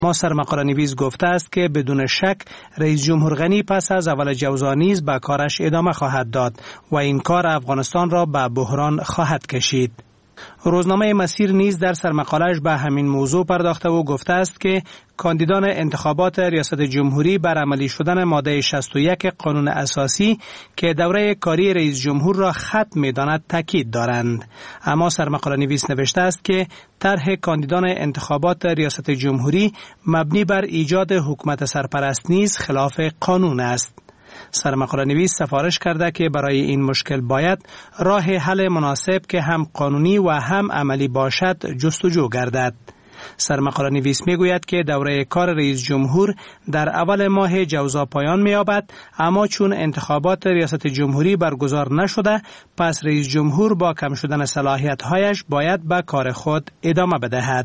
ما سرمقاله نویس گفته است که بدون شک رئیس جمهور غنی پس از اول جوزا نیز به کارش ادامه خواهد داد و این کار افغانستان را به بحران خواهد کشید. روزنامه مسیر نیز در سرمقاله‌اش به همین موضوع پرداخته و گفته است که کاندیدان انتخابات ریاست جمهوری بر عملی شدن ماده 61 قانون اساسی که دوره کاری رئیس جمهور را ختم می‌داند تاکید دارند. اما سرمقاله نویس نوشته است که طرح کاندیدان انتخابات ریاست جمهوری مبنی بر ایجاد حکومت سرپرست نیز خلاف قانون است. سرمقاله نویس سفارش کرده که برای این مشکل باید راه حل مناسب که هم قانونی و هم عملی باشد جستجو گردد. سرمقاله نویس میگوید که دوره کار رئیس جمهور در اول ماه جوزا پایان می‌یابد، اما چون انتخابات ریاست جمهوری برگزار نشده، پس رئیس جمهور با کم شدن صلاحیت‌هایش باید به کار خود ادامه بدهد.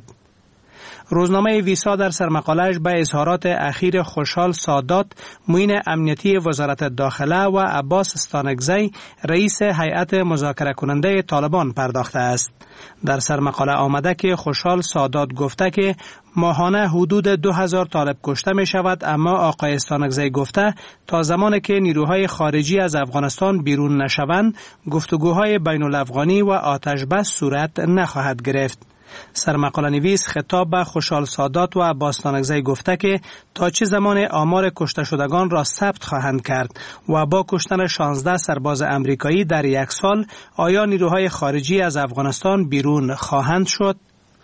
روزنامه ویسا در سرمقاله‌اش به اظهارات اخیر خوشحال سادات، معین امنیتی وزارت داخله و عباس استانکزی، رئیس هیئت مذاکره کننده طالبان پرداخته است. در سرمقاله آمده که خوشحال سادات گفته که ماهانه حدود 2000 طالب کشته می شود، اما آقای استانکزی گفته تا زمانی که نیروهای خارجی از افغانستان بیرون نشوند، گفتگوهای بین الافغانی و آتش بس صورت نخواهد گرفت. سرمقاله نویس خطاب به خوشحال سادات و عباس استانکزی گفته که تا چه زمان آمار کشته شدگان را ثبت خواهند کرد و با کشتن 16 سرباز امریکایی در یک سال آیا نیروهای خارجی از افغانستان بیرون خواهند شد؟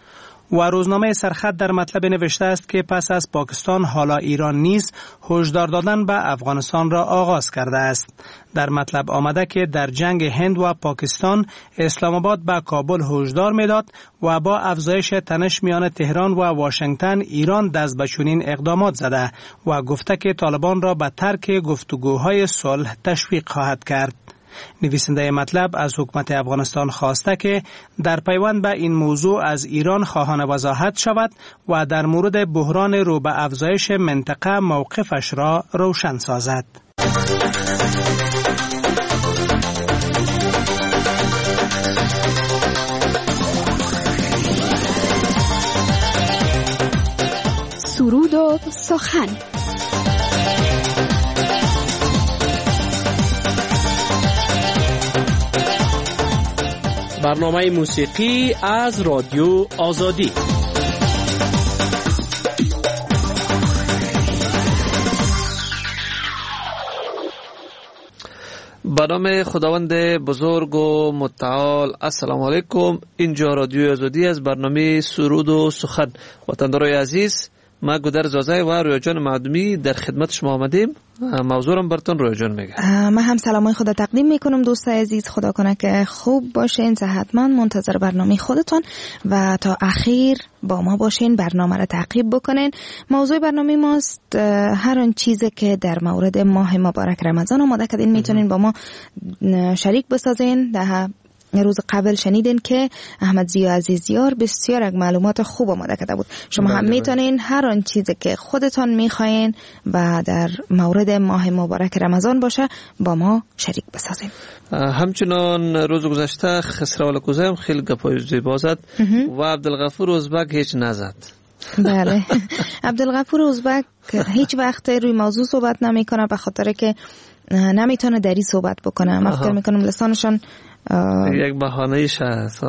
و روزنامه سرخط در مطلب نوشته است که پس از پاکستان حالا ایران نیز هشدار دادن به افغانستان را آغاز کرده است. در مطلب آمده که در جنگ هند و پاکستان اسلام آباد به کابل هشدار میداد و با افزایش تنش میان تهران و واشنگتن ایران دست به چنین اقدامات زده و گفته که طالبان را به ترک گفتگوهای صلح تشویق خواهد کرد. نویسنده مطلب از حکومت افغانستان خواسته که در پیوند به این موضوع از ایران خواهان وضاحت شود و در مورد بحران رو به افزایش منطقه موقفش را روشن سازد. سرود و سخن. برنامه موسیقی از رادیو آزادی. به نام خداوند بزرگ و متعال. السلام علیکم. اینجا رادیو آزادی از برنامه سرود و سخن. وطندارای عزیز، ما گودر زازای و رویا جان معدومی در خدمت شما آمدیم. موضوعم براتون رویا جان میگه. من هم سلامای خدا تقدیم میکنم دوستای عزیز. خدا کنه که خوب باشین، صحتمند، منتظر برنامه خودتون و تا اخیر با ما باشین، برنامه را تعقیب بکنین. موضوع برنامه ماست هر آن چیزی که در مورد ماه مبارک رمضان آماده کردین میتونین با ما شریک بسازین. در روز قبل شنیدین که احمد زیا عزیزیار بسیار یک معلومات خوب آماده کرده بود. شما هم میتونین هر آن چیزی که خودتان میخواین و در مورد ماه مبارک رمضان باشه با ما شریک بسازین. همچنان روز گذشته خسرو الکوزی هم خیلی گپای زیبا زد و عبدالغفور ازبک هیچ نزد. بله، عبدالغفور ازبک هیچ وقت روی موضوع صحبت نمیکنه به خاطر که نمیتونه دری صحبت بکنه. من فکر میکنم لسانشان یک بهانه‌ایش هست.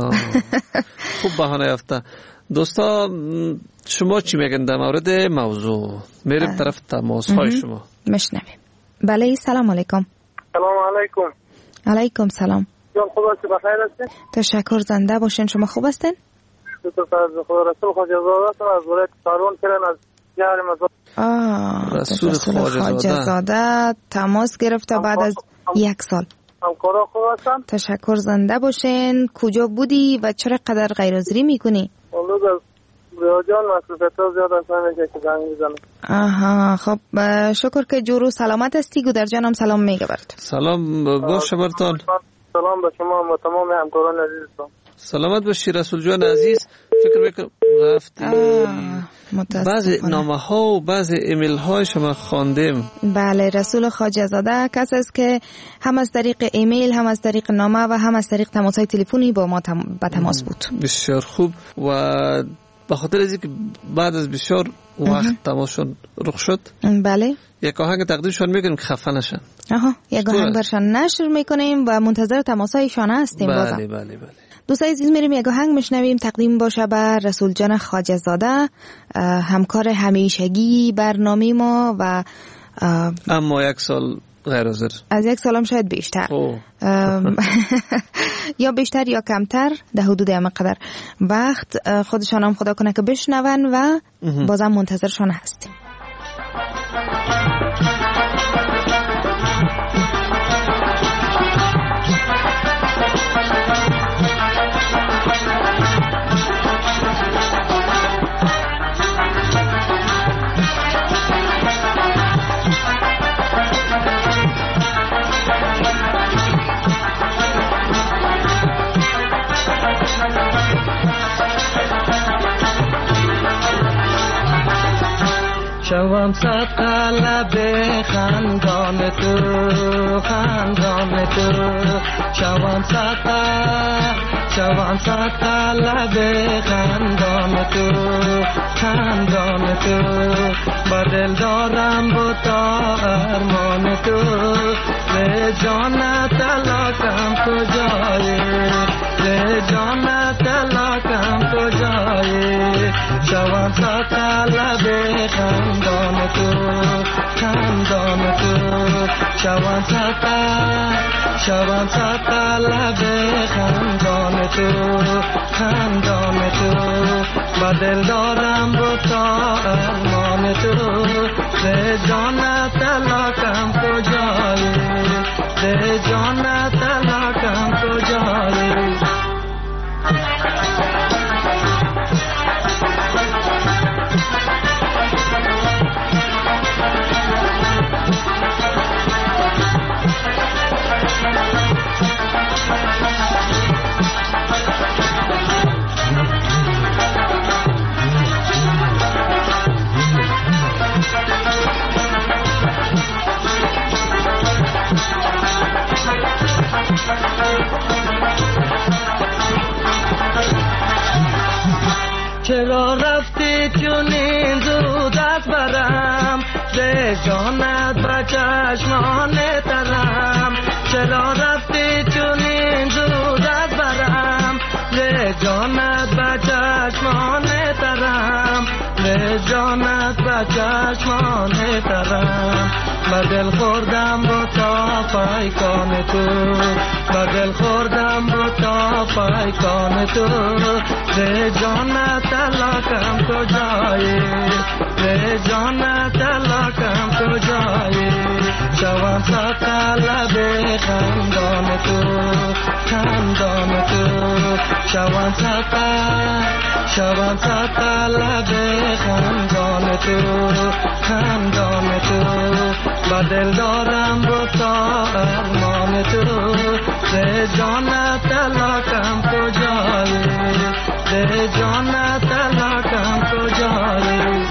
خوب بهانه یافته. دوستا شما چی میگن در مورد موضوع؟ میریم طرف تماس های شما مشنویم. بله، سلام علیکم. سلام علیکم. علیکم سلام. جان خوب هستی؟ بخیر هستی؟ تشکر، زنده باشین. شما خوب هستین؟ خدا رسول خواجه زاده از ولایت سارون کرن از شهر مزار. رسول خواجه زاده تماس گرفته بعد از یک سال. همکارا خوب هستن؟ تشکر، زنده باشین. کجا بودی و چرا قدر غیرحاضری میکنی؟ امروز از ریاجان مسئولیت‌ها زیاد هستن که زنگ میزنم. آها، خب شکر که جور و سلامت هستی. گودر جانم سلام میگه برات. سلام باشه برتان. سلام به شما و تمام همکاران عزیزتون. سلامت باشی رسول جان عزیز. فکر میکنم رفتی بعضی نامه ها و بعضی ایمیل های شما خواندیم. بله، رسول خواجه زاده کس است که هم از طریق ایمیل، هم از طریق نامه و هم از طریق تماس های تلفنی با ما به تماس بود. بسیار خوب. و به خاطر از اینکه بعد از بسیار وقت تماشون رخ شد، بله، یک آهنگ تقدیمشان میکنیم که خفه نشن. یک آهنگ برشان نشر میکنیم و منتظر تماسایشان هستیم. بازم بله. دوستای عزیز، میریم یک آهنگ میشنویم تقدیم باشه بر رسول جان خواجه زاده، همکار همیشگی برنامه ما و اما یک سال غیر حاضر، از یک سال هم شاید بیشتر یا بیشتر یا کمتر، در حدود همینقدر وقت خودشان هم خدا کنه که بشنون و بازم منتظرشان هستیم. شوام صد قلب خندان تو، خندان تو، شوام صد قلب خندان تو، خندان تو، با دل دارم با تا ارمان تو، به جان تلاکم کجایی، به جان تلاکم کجایی، شوام صد قلب خندان تو، خندان تو، شوام صد قلب خندان تو، خندان تو، با دل دارم با تا ارمان تو، به جان تلاکم کجایی، به جان تلاکم کجایی. چرا رفتی چونین زود از برم، به جانت به چشمان ترم، چرا رفتی چونین زود از برم، به جانت به چشمان ترم، به جانت به چشمان ترم، با دل خوردم با تا پیکان تو، با دل خوردم با تا پیکان تو، به جان تلاکم کجایی، به جان تلاکم کجایی، شوام صد قلب خندان تو، خندان تو، شوام صد قلب خندان تو، خندان تو، با دل دارم با تا ارمان تو، به جان تلاکم کجایی، به جان تلاکم کجایی.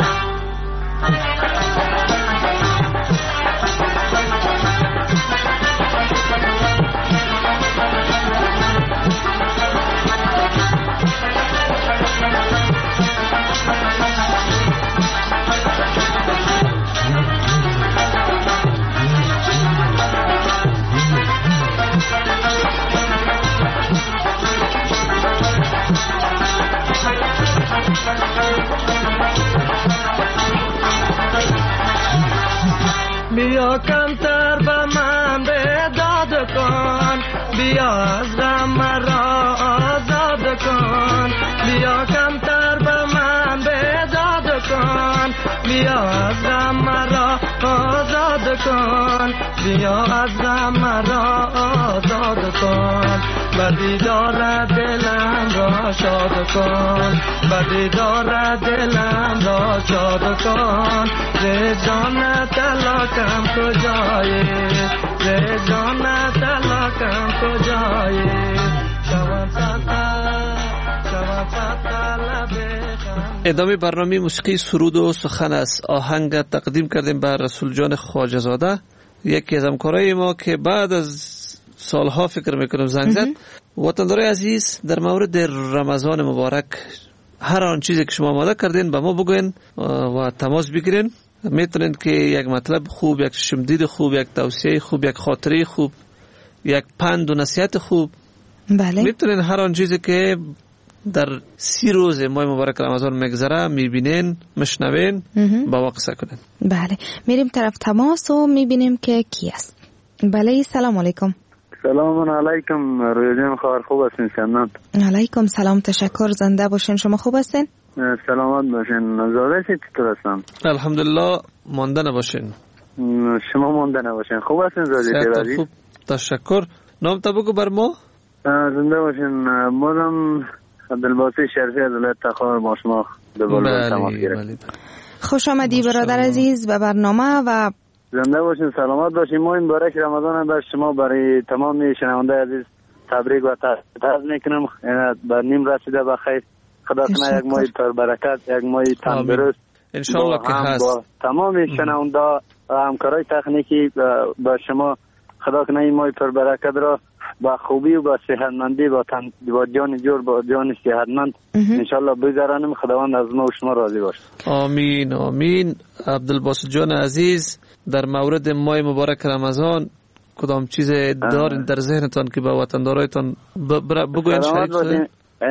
بیا کمتر به من بیداد کن، بیا از غم مرا آزاد کن، بیا کمتر به من بیداد کن، بیا از غم مرا آزاد کن، بیا از غم مرا آزاد کن، به دیدار دلم را شاد کن، به دیدار دلم را شاد کن، به جان تلاکم کجایی، به جان تلاکم کجایی، شوام ادامه برنامه موسیقی سرود و سخن است. آهنگ تقدیم کردیم بر رسول جان خواجه زاده، یکی از همکارای ما که بعد از سالها فکر میکنم زنگ زد. وطندارای عزیز، در مورد رمضان مبارک هر آن چیزی که شما آماده کردین به ما بگوین و تماس بگیرین. میتونید که یک مطلب خوب، یک شمدید خوب، یک توصیه خوب، یک خاطره خوب، یک پند و نصیحت خوب، بله، میتونین هر آن چیزی که در 30 روز ماه مبارک رمضان میگذره میبینین، مشنوین، با ما قصه کنین. بله، میریم طرف تماس و میبینیم که کی است. بله، سلام علیکم. سلام علیکم رویا جان، خبر خوب هستین؟ سلام علیکم سلام، تشکر، زنده باشین. شما خوب هستین؟ سلامت باشین. زاده چطور هستم؟ الحمدلله، مانده نباشین. شما مانده نباشین. خوب هستین زاده؟ خوب، تشکر. نام تا بگو بر ما. زنده باشین. مادم عبدالباسط شریفی از ولایت تخار با شما دوباره تماس گرفتم. خوش آمدی برادر عزیز به برنامه و زنده باشین، سلامت باشین. ما این مبارک رمضان بر شما برای تمام شنونده عزیز تبریک و تهنیت میکنم. بر نیم رسیده بخیر. خدا کنه یک ماه پر برکت، یک ماه تندرست ان شاء الله که هست. با تمام شنونده و همکارای تکنیکی با شما خدا کنه این ماه پر برکت را با خوبی و با صحتمندی با جان جور با جان صحتمند ان شاء الله بگذرانیم. خداوند از ما و شما راضی باشه. آمین آمین. عبدالباسط جان عزیز، در مورد ماه مبارک رمضان کدام چیز دارین در ذهنتان که با وطندارایتان بگوین؟ شریک شدین؟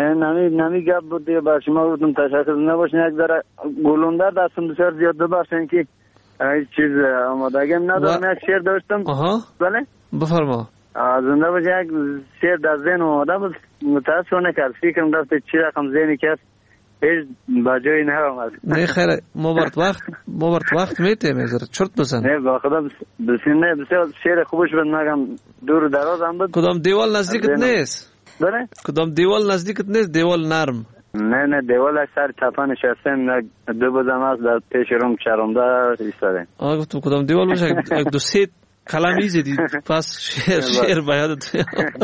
نمی گپ بود دیگه. بر شما بودم تشکر نباشین. یک ذره گلوندر دستم بسیار زیاد ببخشین که هیچ چیز آمادگیم ندارم. یک شعر داشتم. بله بفرما. زنده باشه. یک شعر در ذهن آماده بود، متاسفانه که از فکرم رفته چی رقم ذهنی که هست هیچ بجایی نرم. نه خیر، ما برد وقت میتیم ازر چرت بزن. نه با خدا بسیار شعر خوبش بود، مگم دور دراز هم بود. کدام دیوال نزدیکت نیست؟ بله؟ کدام دیوال نزدیکت نیست؟ دیوال نرم. نه دیوال سر تپه نشستم، دو بزم است در پیش روم چرمده ایستادم. گفتم کدام دیوال باشه، یک دو سه کلم ایزدی پس شعر بیادت.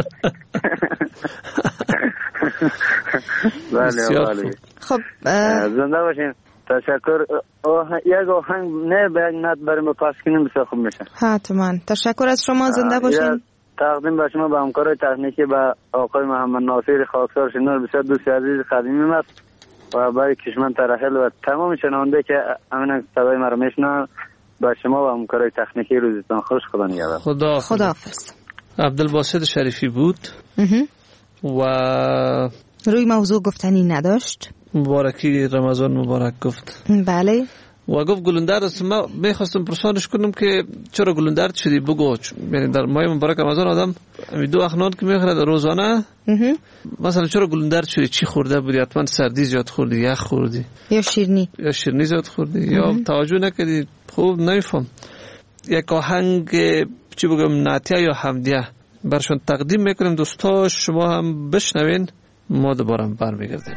بله. خب زنده باشین. تشکر. یک آهنگ نه به یک نت برای ما پس کنیم بسیار خوب میشه. حتما. تشکر از شما. زنده باشین. تقدیم به شما به همکارای تکنیکی و آقای محمد ناصر خاکسار شنور، بسیار دوست عزیز قدیمی است و برای کشمن ترحل و تمام شنونده که امین صدای ما رو میشنون. با شما و همکارای تکنیکی روزتان خوش. خدا نگهدار. خداحافظ. عبدالباسط شریفی بود و روی موضوع گفتنی نداشت. مبارکی رمضان مبارک گفت. بله. و گفت گلوندر است. ما میخواستم پرسانش کنم که چرا گلوندر شدی؟ بگو. یعنی در ماه مبارک رمضان آدم دو اخنان که میخوره روزانه، مثلا چرا گلوندر شدی؟ چی خورده بودی؟ حتما سردی زیاد خوردی، یخ خوردی، یا شیرینی زیاد خوردی، یا توجه نکردی؟ خوب نمیفهم. یک آهنگ چی بگم، نعتیه یا حمدیه برشون تقدیم میکنیم دوستا، شما هم بشنوین، ما دوباره برمیگردیم.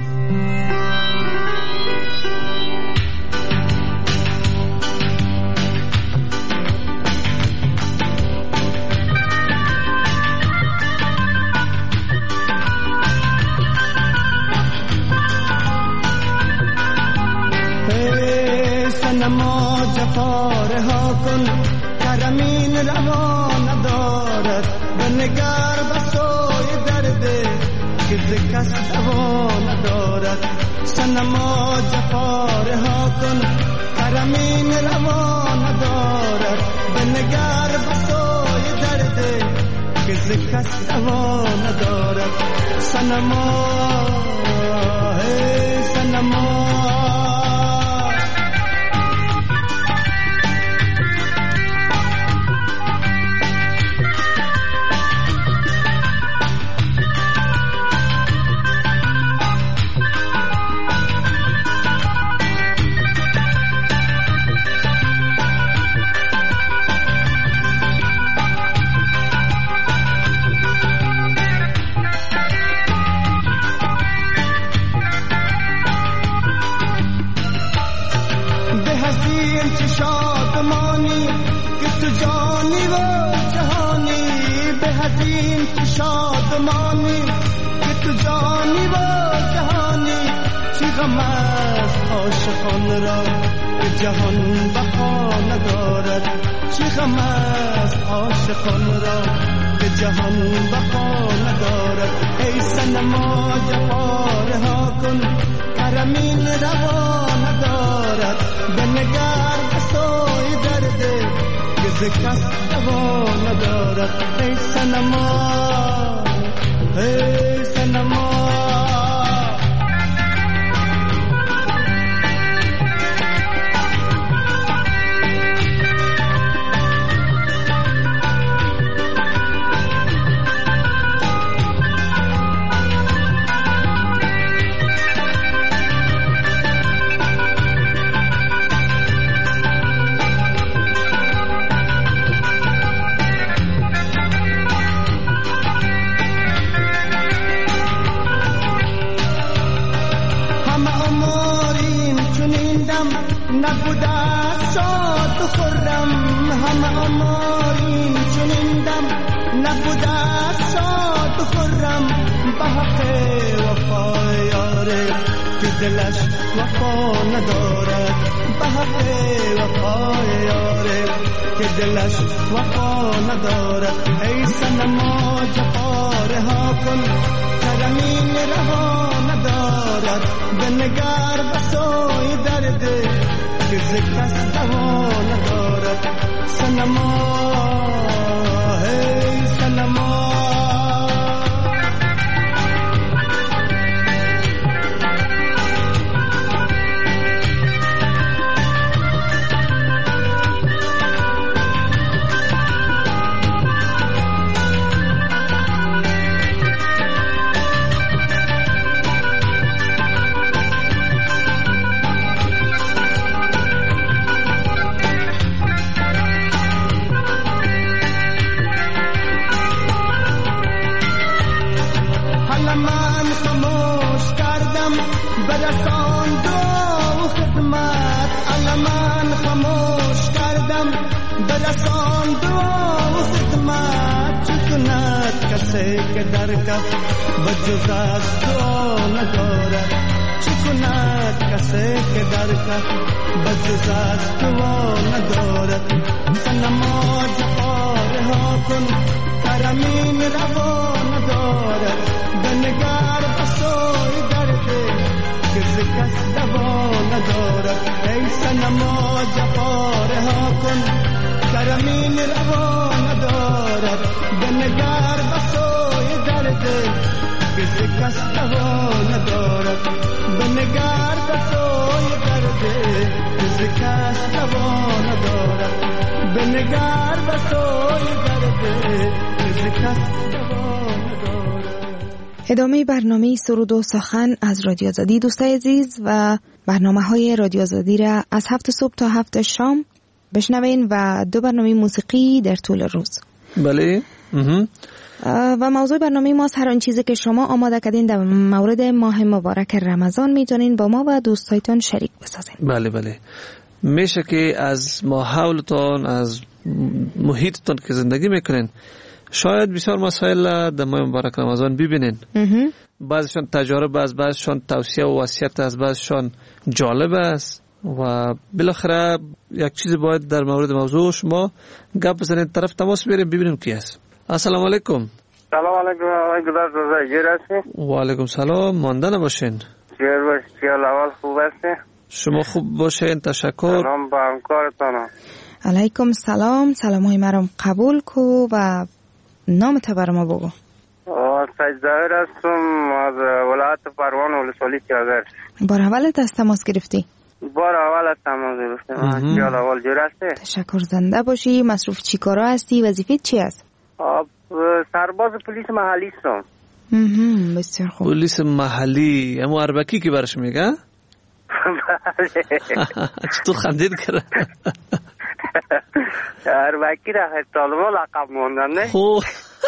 نما جفاره ها کن کرمین روا ندارد، بنگر بسای درده که ز کس دوا ندارد. سنما جفاره ها کن کرمین روا ندارد، بنگر بسای درده که ز کس دوا ندارد. سنما سنما شادمانی که تو جانی و جهانی، به حزین تو شادمانی که تو جانی و جهانی. چی غم است عاشقان را که جهان بها ندارد، چی غم است عاشقان را که جهان بقا ندارد. ای صنما جفا رها کن، کرمین روا ندارد. بنگر به سوی درد که ز کس دوا ندارد. ای صنما، ای صنما. نبوده شاد و خرم، همه آماریم چنین دم. نبوده شاد و خرم، به حق وفای یاره که دلش وفا ندارد. به حق وفای یاره که دلش وفا ندارد. ای صنما جفا رها کن، کرمین رها ندارد. بنگر به سوی درد که ز کس دوا ندارد. صنما، ای صنما. که در کف بجز از دعا ندارد. چه کند کسی که در کف بجز از دعا ندارد. صنما جفا رها کن، کرمین روا ندارد. بنگر به سوی درد که ز کس دوا ندارد. ای صنما جفا رها کن، کرمین روا ندارد. بنگر به سوی درد که ز کس دوا ندارد. بنگر به سوی درد که ز کس دوا ندارد. بنگر به سوی درد که ز کس دوا ندارد. ادامه برنامه سرود و سخن از رادیو آزادی دوستای عزیز و برنامه‌های رادیو آزادی را از 7 صبح تا 7 شام بشنوین و 2 برنامه موسیقی در طول روز. بله. و موضوع برنامه ما هر آن چیزی که شما آماده کردین در مورد ماه مبارک رمضان میتونین با ما و دوستایتون شریک بسازین. بله بله. میشه که از ماحولتون، از محیطتون که زندگی میکنین شاید بسیار مسائل در ماه مبارک رمضان ببینین. بعضشان تجارب است، بعضشان توصیه و وصیت است، بعضشان جالب است و بالاخره یک چیز باید در مورد موضوع شما گپ بزنین، طرف تماس بگیریم ببینیم کی است. السلام علیکم. سلام علیکم آقای گلار رضا جیر هستی؟ و علیکم سلام. مانده نباشین. جیر باش. چیال اول خوب هستی؟ شما خوب باشین. تشکر. سلام با همکارتان. علیکم سلام. سلام های مرام قبول کو و نام تا بر ما بگو. سید ظاهر هستم از ولایت پروان ولسوالی چادر. بار اولت از تماس گرفتی؟ بار اول از تماس گرفتم. چیال اول جیر هستی؟ تشکر. زنده باشی. مصروف چی کارا هستی؟ وظیفت چی است؟ سرباز پلیس محلی هستم. بسیار خوب. پلیس محلی اما اربکی که برش میگه؟ چطور خندید کرد؟ اربکی را طالبا لقب موندن نه؟ خوب.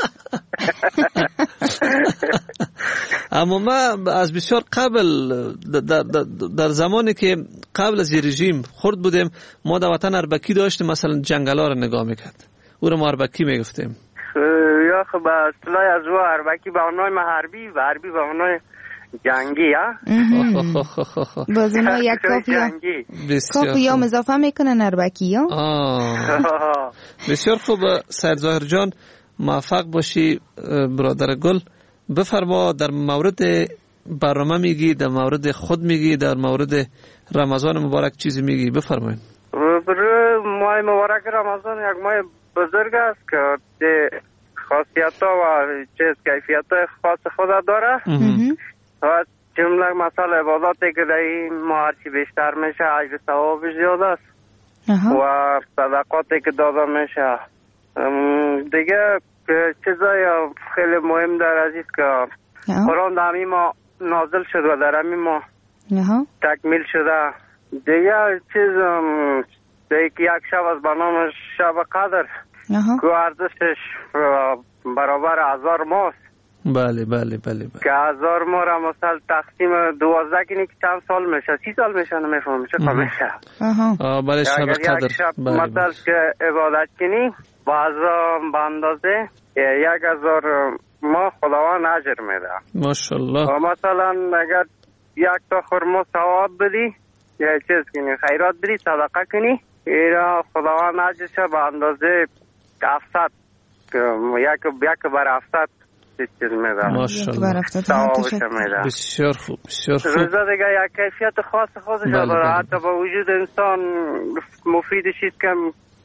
اما ما از بسیار قبل در زمانی که قبل از رژیم خرد بودیم ما در وطن اربکی داشتیم، مثلا جنگلا رو نگاه میکرد او رو ما اربکی میگفتیم. یا خب اصطلاح از او اربکی به اونای حربی و حربی به اونای جنگی ها. باز اونا یک کافی یا اضافه میکنن اربکی ها. بسیار خوب سید ظاهر جان. موفق باشی برادر گل. بفرما در مورد برنامه میگی، در مورد خود میگی، در مورد رمضان مبارک چیزی میگی، بفرمایید. ماه مبارک رمضان یک ماه بزرگ است که خاصیت ها و کیفیت های خاص خود داره و جمله مثلا عباداتی که در این ماه هرچی بیشتر میشه اجر ثوابش زیاد است و صدقاتی که داده میشه. دیگه چیزای خیلی مهم در عزیز که قرآن در همین ماه نازل شد و در همین ماه تکمیل شده. دیگه چیز دیگه یک شب از برنامه شب قدر که ارزشش برابر 1000 ماه. بله که 1000 ماه را مثلا تقسیم 12 کنی که چند سال میشه؟ 30 سال میشه. نمیفهم چه کار میشه. بله شب قدر. یک شب مثلا که عبادت کنی بعضا به اندازه 1000 ماه خداوند اجر میده. ماشاءالله. و مثلا اگر یک تا خرما ثواب بدی یا چیز کنی خیرات بدی صدقه کنی ایرا خداوند اجرش به اندازه 700 یک بر 700 چیز میده. ماشاءالله. ثوابش میده. بسیار خوب بسیار خوب. روزه دیگه یک کیفیت خاص خودش داره. حتی با وجود انسان مفیدش است که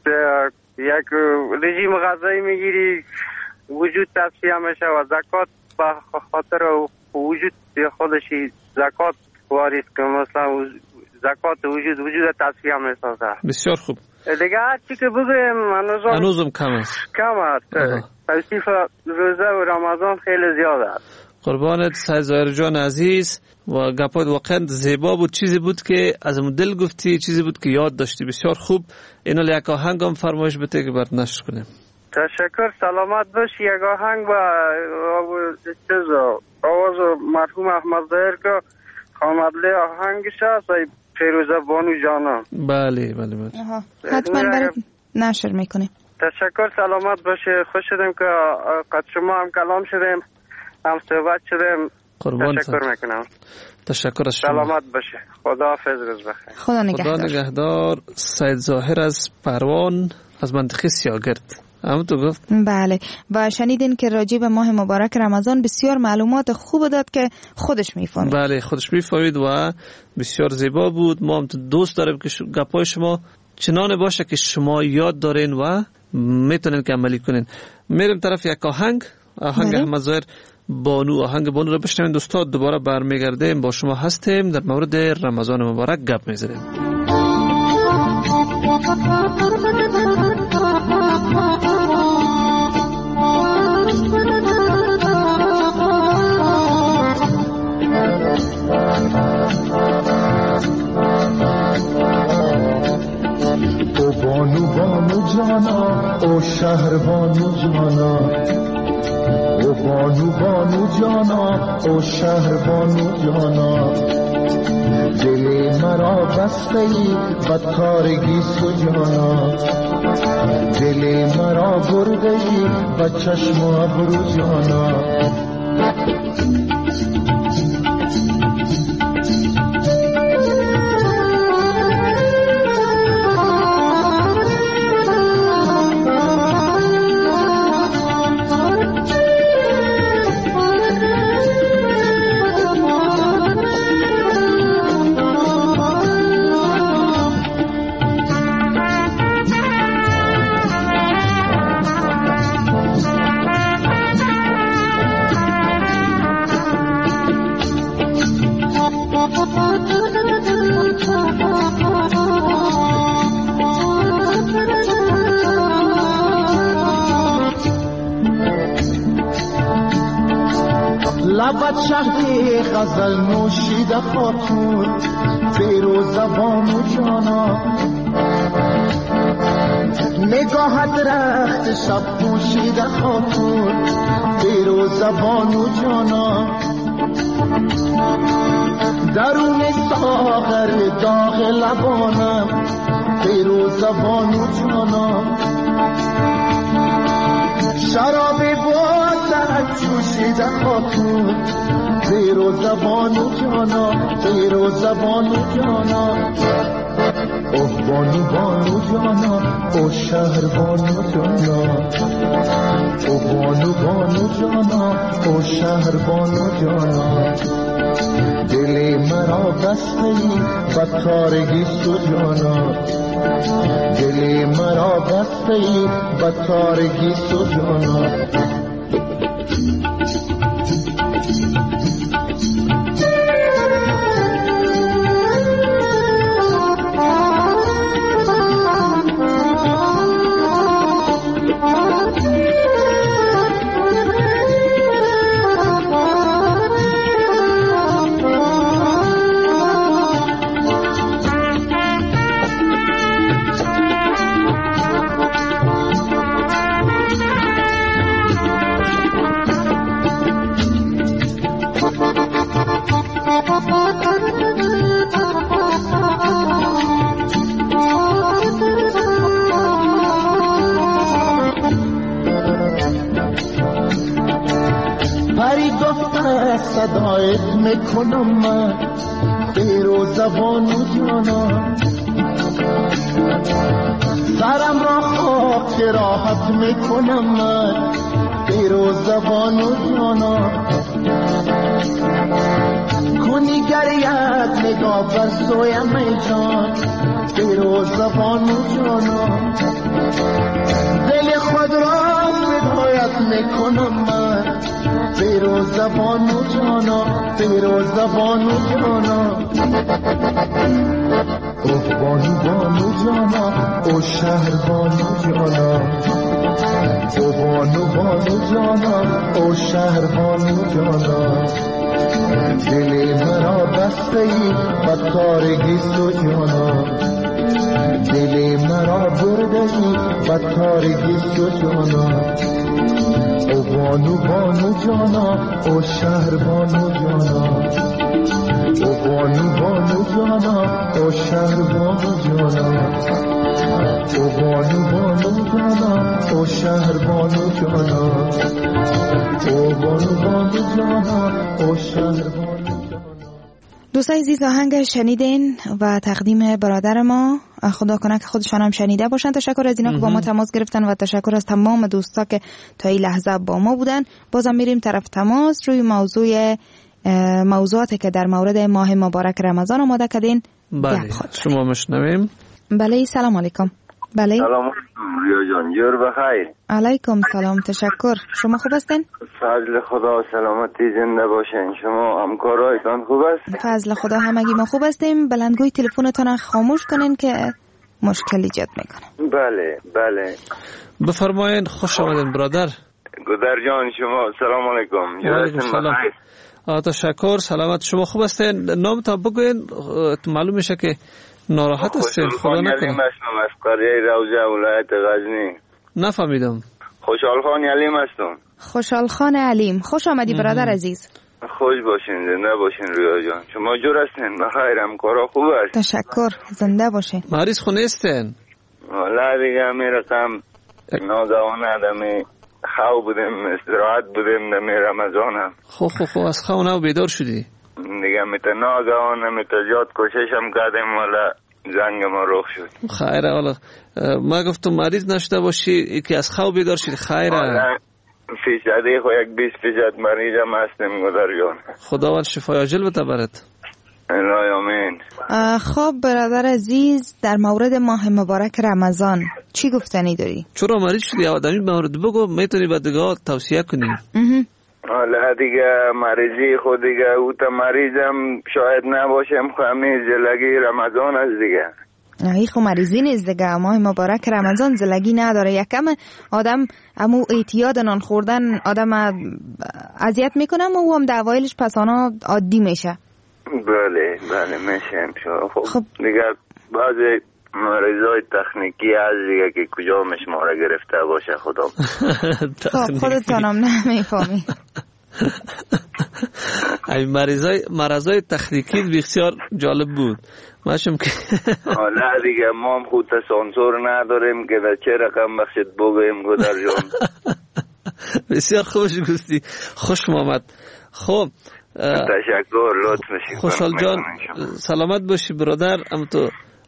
یک رژیم غذایی میگیری وجود تصفیه میشه و زکات به خاطر وجود خودشی زکات واریز که مثلا زکات وجود تصفیه میسازه. بسیار خوب. دیگه هرچی که بگویم هنوزم کم است. توصیف روزه و رمضان خیلی زیاد است. قربانت سید ظاهر جان عزیز و گپات واقعا زیبا بود. چیزی بود که از دل گفتی، چیزی بود که یاد داشتی. بسیار خوب. اینو یک آهنگ هم فرمایش بده که برات نشر کنیم. تشکر. سلامت باشی. یک آهنگ با آواز مرحوم احمد ظاهر که خامدلی آهنگش است فیروزه بانو جانا. بله حتما برات نشر میکنیم. تشکر. سلامت باشه. خوش شدیم که قد شما هم کلام شدیم، هم صحبت شدیم. تشکر میکنم. تشکر از شما. سلامت باشه. خدا حافظ. روز بخیر. خدا نگهدار. سید ظاهر از پروان از منطقه سیاگرد. تو گفت. بله و شنیدین که راجع به ماه مبارک رمضان بسیار معلومات خوب داد که خودش میفهمید. بله خودش میفهمید و بسیار زیبا بود. ما هم دوست داریم که گپای شما چنانه باشه که شما یاد دارین و میتونین که عملی کنین. میریم طرف یک آهنگ احمد ظاهر بانو. آهنگ بانو رو بشنوین دوستان. دوباره برمیگردیم با شما هستیم در مورد رمضان مبارک گپ میزنیم. بانو جانا او شهر بانو جانا، او بانو جانا او شهر بانو جانا، دل مرا بسته ای بدکارگی سجانا، دل مرا برده ای به چشم و ابرو جانا. لبت شهد غزل نوشیده خاتون فیروزه بانو جانا، نگاهت رخت شب پوشیده خاتون فیروزه بانو جانا، درون ساغر داغ لبانم فیروزه بانو جانا، شراب بازت جوشیده خاتون فیروزه بانو جانا، فیروزه بانو جانا. اوه بانو بانو جانا او شهر بانو جانا اوه بانو بانو جانا او شهر بانو جانا دل مرا بسته ای بدکارگی سجانا دل مرا بسته ای بدکارگی سجانا صدایت میکنم من بیرو زبانو جانا سرم را خاک راحت میکنم من بیرو زبانو جانا کنی گریت نگاه بر سویم ای جان بیرو زبانو جانا دل خود را هدایت میکنم من بیرو زبانو جانا بیرو زبانو جانا اوه بانو بانو جانا او شهر بانو جانا او بانو بانو جانا او شهر بانو جانا دل مرا بسته ای بدکارگی سو جانا دل مرا برده ای بدکارگی سو جانا او بانو بانو جانا او شهر بانو جانا او بانو بانو جانا او شهر بانو جانا او بانو بانو جانا او شهر بانو جانا او بانو بانو جانا او شهر بانو جانا. دوستای عزیز آهنگ شنیدین و تقدیم برادر ما، خدا کنه که خودشان هم شنیده باشن. تشکر از اینا که با ما تماس گرفتن و تشکر از تمام دوستا که تا این لحظه با ما بودن. بازم میریم طرف تماس روی موضوعاتی که در مورد ماه مبارک رمضان آماده کردین. بله شما مشنویم. بله سلام علیکم. بله سلام علیکم ریا جان، جور بخیر. علیکم سلام، تشکر. شما خوب هستین؟ فضل خدا سلامتی زنده باشین. شما همکارایتان خوب است؟ فضل خدا همگی ما خوب هستیم. بلندگوی تلفنتون خاموش کنین که مشکل ایجاد میکنه. بله بله بفرمایین. خوش آمدین برادر. گودر جان شما سلام علیکم. علیکم سلام. تشکر. سلامت. شما خوب هستین؟ نام تا بگوین، معلوم میشه که ناراحت هستین. خدا نکنه. علیم هستم از قریه روضه ولایت غزنی. نفهمیدم. خوشحال خان علیم هستم. خوشحال خان علیم، خوش آمدی برادر عزیز. خوش باشین، زنده باشین ریا جان. شما جور هستین؟ بخیر، همکارا خوب است؟ تشکر، زنده باشین. مریض خونه هستین؟ والا دیگه می رقم ناگهانه دمی خواب بودیم، استراحت بودیم دمی رمضان هم. خب از خواب نو بیدار شدی؟ دیگه میتا ناگهانه میتا زیاد کوشش هم کردیم والا زنگ ما رخ شد. خیره. والا ما گفتم مریض نشده باشی که از خواب بیدار شدی. خیره. فیصدی خو 20% مریض هم هستیم گودر جان. خداوند شفای عاجل بده برات. الهی آمین. خب برادر عزیز، در مورد ماه مبارک رمضان چی گفتنی داری؟ چرا مریض شدی؟ آدمی مورد بگو، میتونی به دیگه توصیه کنی. حالا دیگه مریضی خود دیگه او تا مریضم شاید نباشم، خمی زلگی رمضان است دیگه. ای خو مریضی نیست دیگه، ماه مبارک رمضان زلگی نداره. یکم آدم امو اعتیاد نان خوردن آدم اذیت میکنه و او هم دوایلش پسانا عادی میشه. بله میشه. خب دیگه بعضی مریضای تکنیکی هست دیگه که کجا مشماره گرفته باشه خدا. خب خودتانم نمیفهمی. این مرضای تکنیکی بسیار جالب بود. ماشم که حالا دیگه ما هم خود سانسور نداریم که در چه رقم بخشت بگویم گودر جان. بسیار خوش گفتی. خوش آمد. خب تشکر، لطف میشی. خوشحال جان سلامت باشی برادر. ام تو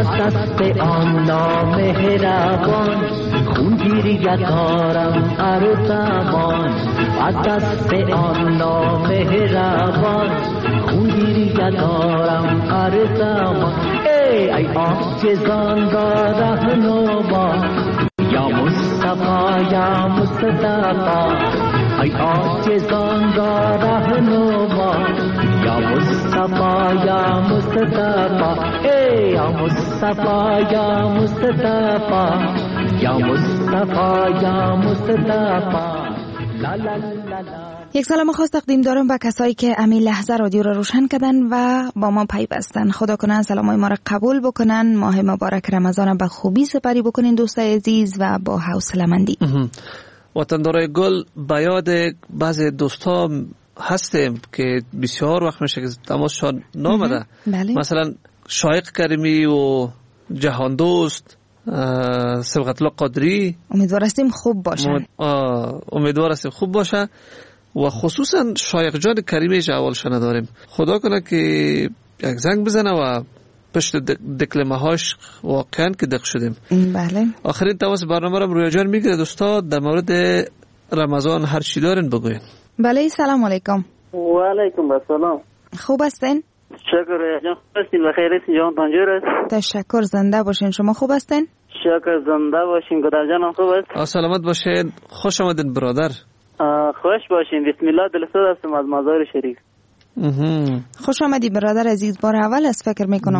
از دست آن نامهربان خون گیرید دارم هر زمان از دست آن نامهربان خون گیرید دارم هر زمان ای عاجزان را رهنما یا مصطفی یا مصطفی ای عاجزان را رهنما یا مصطفی یا مصطفی ای یا مصطفی یا مصطفی یا مصطفی یا مصطفی لا لا لا لا. یک سلام خاص تقدیم دارم به کسایی که همین لحظه رادیو را روشن کردن و با ما پیوستن. خدا کنه سلامای ما را قبول بکنن، ماه مبارک رمضان به خوبی سپری بکنین دوستای عزیز و با حوصله‌مندی. وطندارای گل، به یاد بعضی دوستا هستیم که بسیار وقت میشه که تماسشان نامده. مثلا شایق کریمی و جهان دوست، سبقت الله قادری. امیدوار هستیم خوب باشن. امیدوار هستیم خوب باشه و خصوصا شایق جان کریمی اولش نداریم. خدا کنه که یک زنگ بزنه و پشت دکلمه هاش واقعا که دق شدیم. بله. آخرین تماس برنامه را رویا جان میگیره. دوستا در مورد رمضان هر چی دارین بگوین. بله سلام علیکم. و علیکم السلام. خوب هستین؟ شکر جان، هستین بخیر هستین جان تنجور است. تشکر، زنده باشین. شما خوب هستین؟ شکر، زنده باشین. گدر جانم خوب است. سلامت باشین. خوش آمدین برادر. خوش باشین. بسم الله دلسوز هستم از مزار شریف. خوش آمدی برادر عزیز. بار اول است فکر میکنم.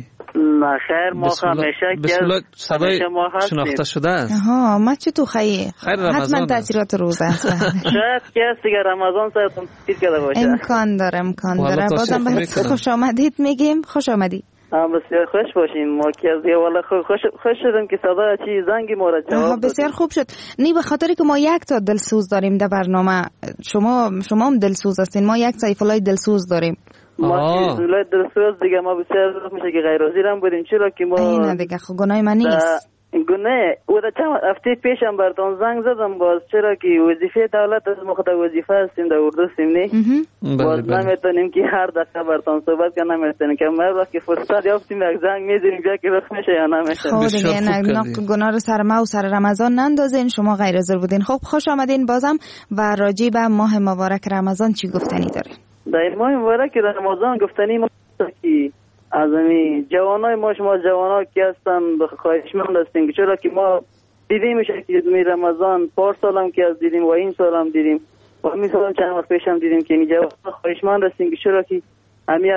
نه خیر، ما همیشه بسم الله صدای شناخته شده است. ما چطور خیر رمضان حتما تاثیرات روزه است. شاید کسی که رمضان سایتون تیر کرده باشه. امکان داره. بازم خوش آمدید میگیم. خوش آمدید. بسیار خوش باشین. ما که از والا خوش شدم که صدا چی زنگی ما را جواب بسیار خوب شد. نی به خاطری که ما یک تا دلسوز داریم در برنامه. شما هم دلسوز هستین. ما یک سیفالای دلسوز داریم. ما دولت دلسوز دیگه ما بسیار میشه که غیر حاضر هم بودیم. چرا که ما نه دیگه خب گناه من نیست. گناه او در چند هفته پیشم براتون زنگ زدم باز، چرا که وظیفه دولت از ما خود وظیفه هستیم در اردو هستیم نه باز نمیتونیم که هر دقیقه براتون صحبت کنم. نمیتونیم که ما وقتی فرصت یافتیم یک زنگ میزنیم که وقت میشه یا نمیشه. خب دیگه نه گناه رو سر ما و سر رمضان نندازین. شما غیر حاضر بودین. خب خوش آمدین بازم. و راجع به ماه مبارک رمضان چی گفتنی دارین؟ در ماه مبارک رمضان گفتنی ما که از این جوانای ما، شما جوانا که هستن خواهشمند هستیم که چرا که ما دیدیم میشه که می رمضان پارسال هم که از دیدیم و این سال هم دیدیم و همین سال هم چند وقت پیش هم دیدیم که این جوانا خواهشمند هستیم که چرا که همین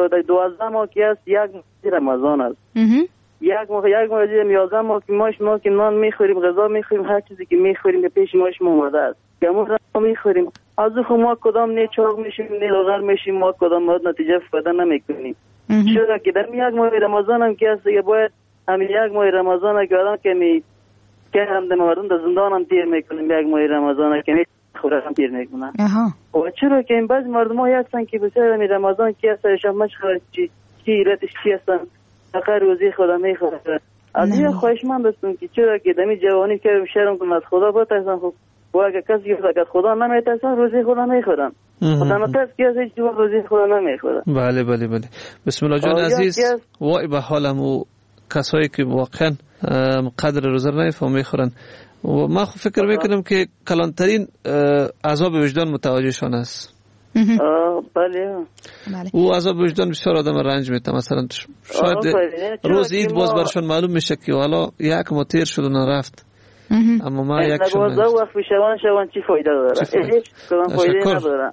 12 ماه که هست یک رمضان است. یک ماه 11 ماه که ما که نان میخوریم، غذا میخوریم، هر چیزی که میخوریم به پیش ما اومده است. گمون را میخوریم. از خود ما کدام نه چاق میشیم نه لاغر میشیم، ما کدام نتیجه پیدا نمیکنیم. چرا که در یک ماه رمضان هم که هست دیگه باید همین یک ماه رمضان که آدم که هم در مردم در زندان هم تیر میکنیم. یک ماه رمضان که خوره هم تیر میکنن. و چرا که این بعض مردم ها هستن که بسیار همین رمضان که هست شما چی ایرتش چی هستن فقط روزی خدا میخورن. از این خواهشمند هستم که چرا که دمی جوانی که شرم کنم از خدا بترسن. خب و اگه کسی که از خدا نمیترسن روزی خدا میخورن. خدا نترس که از هیچ چیز روزی خدا نمیخورن. بله بله بله. بسم الله جان عزیز. وای به حالم و کسایی که واقعا قدر روزه نمیفهمن میخورن. و ما فکر میکنم که کلانترین عذاب وجدان متوجهشان است. بله. او عذاب وجدان بسیار آدم رنج میده. مثلا شاید روز عید باز برشون معلوم میشه که حالا یک ماه تیر شد و نرفت. اما ما یک شما وقت شوان چی فایده داره؟ هیچ کدام فایده نداره.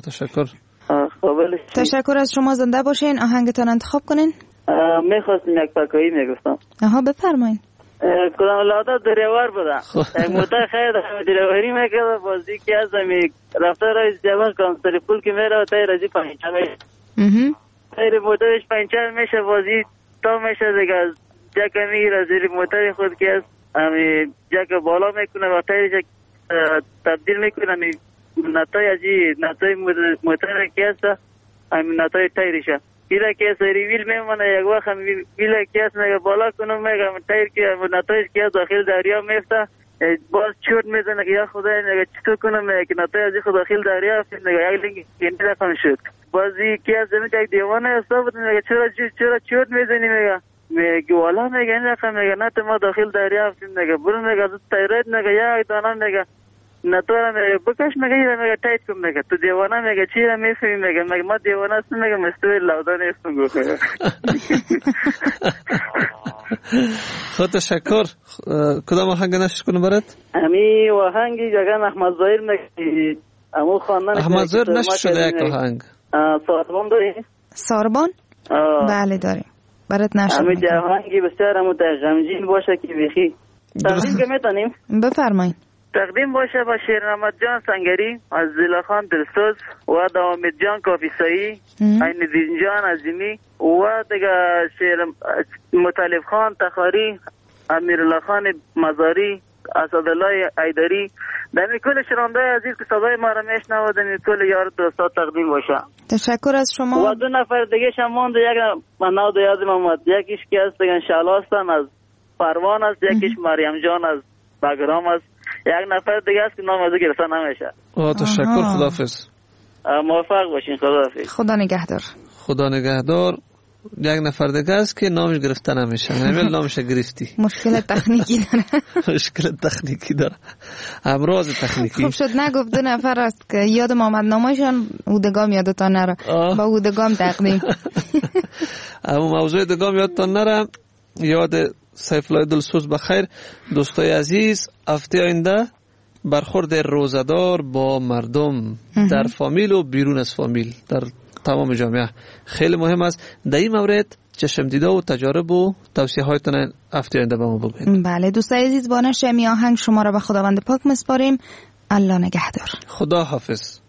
تشکر از شما. زنده باشین. آهنگتان انتخاب کنین. میخواستم یک پکایی میگفتم. بفرمایین. کدام لادا دریوار بودم. یک موتر خیر دریواری میکرده بازی که از همی رفته رای جوان کانسری پول که میره و تای رازی پنچر میشه. تای موترش پنچر میشه بازی تا میشه دیگه از جکه میگیره زیر موتر خود که از همی جکه بالا میکنه و تایرش تبدیل میکنه. همی نتای ازی نتای موتر که هست همی نتای تایرشه ایره که سری ویل میمونه. یک وقت هم ویل که هست میگه بالا کنم میگه تایر که نتایش که داخل دریا میفته باز چوت میزنه که یا خدای میگه چطور کنم میگه که نتای ازی خود داخل دریا افتید میگه یک لنگ گنده رقم شد. بازی که از زمین یک دیوانه حساب بود میگه چرا چوت میزنی میگه میگه والا میگه این رقم میگه نه تو ما داخل دریافتیم میگه برو میگه از تایرت میگه یک دانه میگه نه تو را میگه بکش میگه یه میگه تایت کن میگه تو دیوانه میگه چی را میفهمی میگه ما دیوانه است میگه مستوی لودا نیستم گفته. خود تشکر. کدام آهنگ نشر کنم برات؟ امی آهنگی جگن احمد ظاهر میگه امو خواندن احمد ظاهر نشر شده یک آهنگ ساربان داری؟ ساربان؟ بله داریم برات نشر میکنم. امی آهنگی بسیار امو غمگین باشه که بیخی تقدیم که میتونیم؟ بفرمایید. تقدیم باشه با شیرنمت جان سنگری از زیلاخان دلسوز و دامید جان کافیسایی عین دین جان عظیمی و دیگه شیر مطلب خان تخاری امیرالله خان مزاری اسدالله ایدری دمی کل شنونده عزیز که صدای ما را میشنوه دمی کل یار دوستا تقدیم باشه. تشکر از شما. و دو نفر دیگه شماند یک منو د یاد محمد یکیش که از دیگه شالاستان از پروان است یکیش مریم جان از بگرام است یک نفر دیگه است که نام از گرفته نمیشه. تشکر. خداحافظ. موفق باشین. خداحافظ. خدا نگهدار. خدا نگهدار. یک نفر دیگه است که نامش گرفته نمیشه. نمیل نامش گرفتی. مشکل تکنیکی داره. مشکل تکنیکی داره. امراض تکنیکی. خوب شد نگفت دو نفر است که یاد محمد نامشان اودگام یادتان نره. با اودگام تقدیم. اما موضوع دگام یادتان نره. یاد سیفالله دلسوز بخیر. دوستای عزیز هفته آینده برخورد روزدار با مردم در فامیل و بیرون از فامیل در تمام جامعه خیلی مهم است. در این مورد چشم دیده و تجارب و توصیه هایتان هفته آینده به ما بگوید. بله دوستای عزیز با نشر می آهنگ شما را به خداوند پاک میسپاریم. الله نگهدار. خدا حافظ.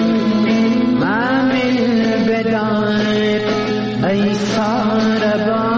ای ساربان